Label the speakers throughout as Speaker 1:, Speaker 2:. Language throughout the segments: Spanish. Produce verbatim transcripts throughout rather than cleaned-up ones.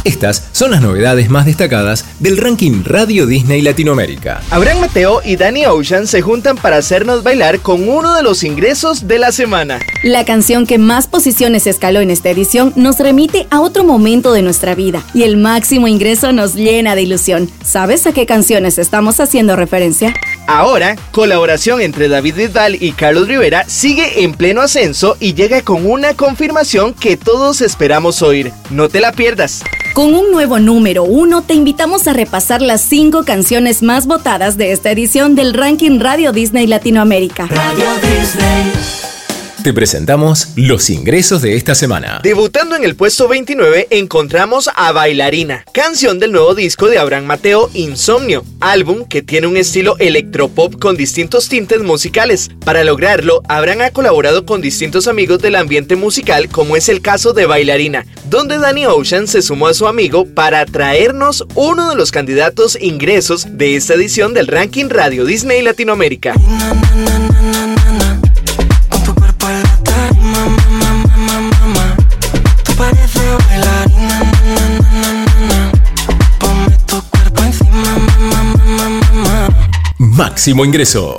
Speaker 1: Estas son las novedades más destacadas del ranking Radio Disney Latinoamérica.
Speaker 2: Abraham Mateo y Danny Ocean se juntan para hacernos bailar con uno de los ingresos de la semana.
Speaker 3: La canción que más posiciones escaló en esta edición nos remite a otro momento de nuestra vida y el máximo ingreso nos llena de ilusión. ¿Sabes a qué canciones estamos haciendo referencia?
Speaker 2: Ahora, colaboración entre David Bisbal y Carlos Rivera sigue en pleno ascenso y llega con una confirmación que todos esperamos oír. No te la pierdas.
Speaker 3: Con un nuevo número uno, te invitamos a repasar las cinco canciones más votadas de esta edición del ranking Radio Disney Latinoamérica.
Speaker 1: Radio Disney. Te presentamos los ingresos de esta semana.
Speaker 2: Debutando en el puesto veintinueve encontramos a Bailarina, canción del nuevo disco de Abraham Mateo, Insomnio, álbum que tiene un estilo electropop con distintos tintes musicales. Para lograrlo, Abraham ha colaborado con distintos amigos del ambiente musical, como es el caso de Bailarina, donde Danny Ocean se sumó a su amigo para traernos uno de los candidatos ingresos de esta edición del ranking Radio Disney Latinoamérica.
Speaker 1: Máximo ingreso.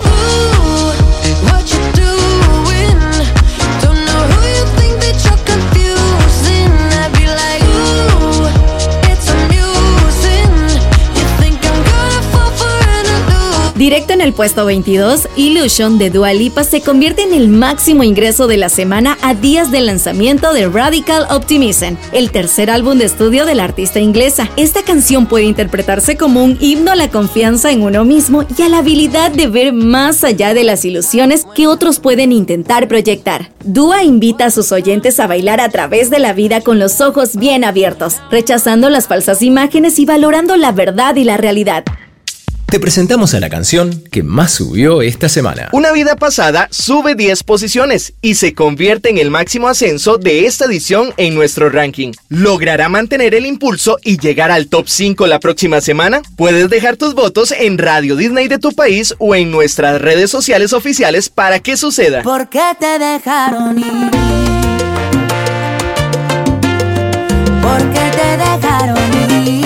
Speaker 3: Directo en el puesto veintidós, Illusion de Dua Lipa se convierte en el máximo ingreso de la semana a días del lanzamiento de Radical Optimism, el tercer álbum de estudio de la artista inglesa. Esta canción puede interpretarse como un himno a la confianza en uno mismo y a la habilidad de ver más allá de las ilusiones que otros pueden intentar proyectar. Dua invita a sus oyentes a bailar a través de la vida con los ojos bien abiertos, rechazando las falsas imágenes y valorando la verdad y la realidad.
Speaker 1: Te presentamos a la canción que más subió esta semana.
Speaker 2: Una vida pasada sube diez posiciones y se convierte en el máximo ascenso de esta edición en nuestro ranking. ¿Logrará mantener el impulso y llegar al top cinco la próxima semana? Puedes dejar tus votos en Radio Disney de tu país o en nuestras redes sociales oficiales para que suceda.
Speaker 4: ¿Por qué te dejaron ir? ¿Por qué te dejaron ir?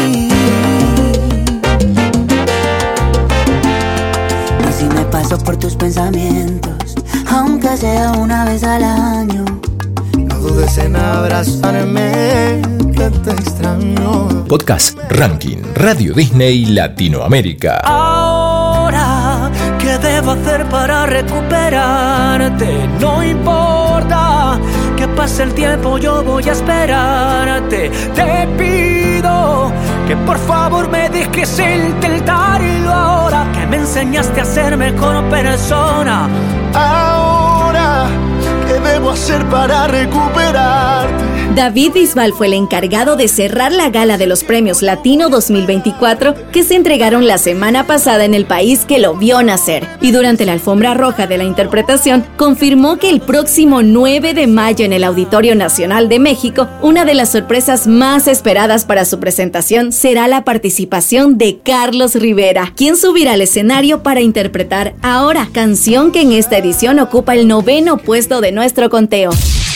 Speaker 4: Paso por tus pensamientos, aunque sea una vez al año.
Speaker 5: No dudes en abrazarme, que te extraño.
Speaker 1: Podcast Ranking Radio Disney Latinoamérica.
Speaker 6: Ahora, ¿qué debo hacer para recuperarte? No importa que pase el tiempo, yo voy a esperarte. Te pido que por favor me dejes intentarlo ahora, que me enseñaste a ser mejor persona.
Speaker 5: Ahora, ¿qué debo hacer para recuperarte?
Speaker 3: David Bisbal fue el encargado de cerrar la gala de los Premios Latino dos mil veinticuatro que se entregaron la semana pasada en el país que lo vio nacer. Y durante la alfombra roja de la interpretación, confirmó que el próximo nueve de mayo en el Auditorio Nacional de México, una de las sorpresas más esperadas para su presentación será la participación de Carlos Rivera, quien subirá al escenario para interpretar Ahora, canción que en esta edición ocupa el noveno puesto de nuestro conteo.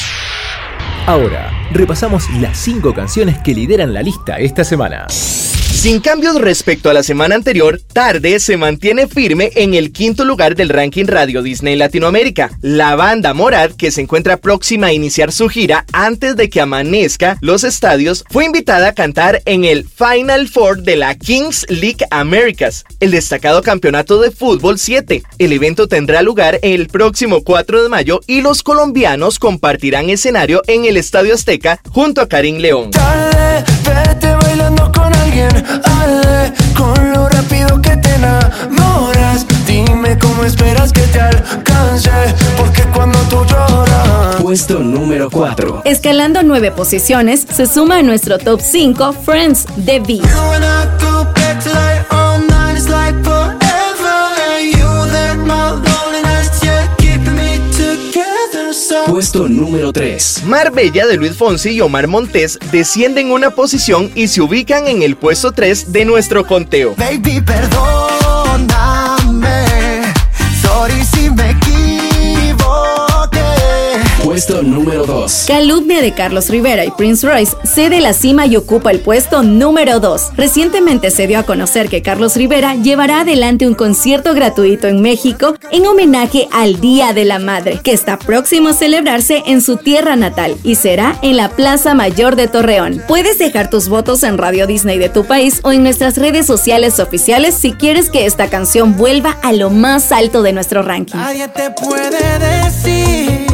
Speaker 1: Ahora, repasamos las cinco canciones que lideran la lista esta semana.
Speaker 2: Sin cambios respecto a la semana anterior, Tarde se mantiene firme en el quinto lugar del ranking Radio Disney Latinoamérica. La banda Morad, que se encuentra próxima a iniciar su gira antes de que amanezca los estadios, fue invitada a cantar en el Final Four de la Kings League Americas, el destacado campeonato de fútbol siete. El evento tendrá lugar el próximo cuatro de mayo y los colombianos compartirán escenario en el Estadio Azteca junto a Karim León.
Speaker 5: Dale, vete bailando con alguien. Dale, con lo rápido que te enamoras. Dime cómo esperas que te alcance, porque cuando tú lloras.
Speaker 1: Puesto número cuatro.
Speaker 3: Escalando nueve posiciones, se suma a nuestro top cinco Friends de V.
Speaker 1: Puesto número tres.
Speaker 2: Marbella de Luis Fonsi y Omar Montes descienden una posición y se ubican en el puesto tres de nuestro conteo.
Speaker 5: Baby, perdóname, sorry si me equivoqué.
Speaker 1: Puesto número dos.
Speaker 3: Calumnia de Carlos Rivera y Prince Royce cede la cima y ocupa el puesto número dos. Recientemente se dio a conocer que Carlos Rivera llevará adelante un concierto gratuito en México en homenaje al Día de la Madre, que está próximo a celebrarse en su tierra natal y será en la Plaza Mayor de Torreón. Puedes dejar tus votos en Radio Disney de tu país o en nuestras redes sociales oficiales si quieres que esta canción vuelva a lo más alto de nuestro ranking.
Speaker 6: Nadie te puede decir,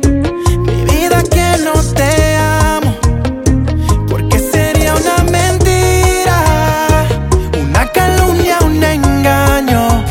Speaker 6: mi vida, que no te amo, porque sería una mentira, una calumnia, un engaño.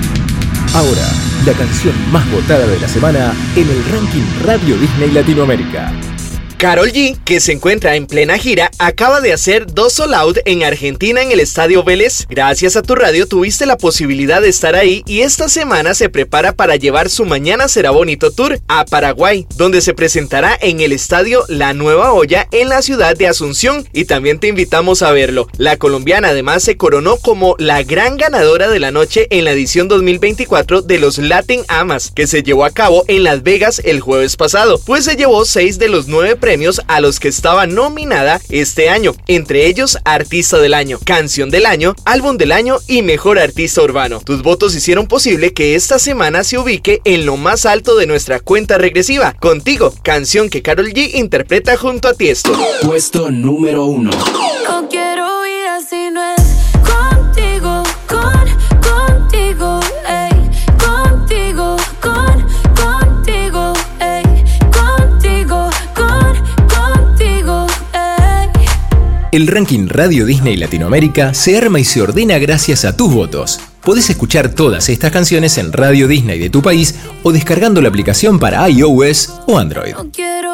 Speaker 1: Ahora, la canción más votada de la semana en el ranking Radio Disney Latinoamérica.
Speaker 2: Karol G, que se encuentra en plena gira, acaba de hacer dos sold out en Argentina en el Estadio Vélez. Gracias a tu radio tuviste la posibilidad de estar ahí y esta semana se prepara para llevar su Mañana Será Bonito Tour a Paraguay, donde se presentará en el Estadio La Nueva Olla en la ciudad de Asunción y también te invitamos a verlo. La colombiana además se coronó como la gran ganadora de la noche en la edición dos mil veinticuatro de los Latin Amas, que se llevó a cabo en Las Vegas el jueves pasado, pues se llevó seis de los nueve premios premios a los que estaba nominada este año, entre ellos Artista del Año, Canción del Año, Álbum del Año y Mejor Artista Urbano. Tus votos hicieron posible que esta semana se ubique en lo más alto de nuestra cuenta regresiva. Contigo, canción que Karol G interpreta junto a Tiesto.
Speaker 1: Puesto número uno.
Speaker 7: No quiero ir así, no es contigo, con, contigo, ey, contigo, con, contigo, ey, contigo, con, contigo, ey.
Speaker 1: El ranking Radio Disney Latinoamérica se arma y se ordena gracias a tus votos. Podés escuchar todas estas canciones en Radio Disney de tu país o descargando la aplicación para iOS o Android.
Speaker 7: No quiero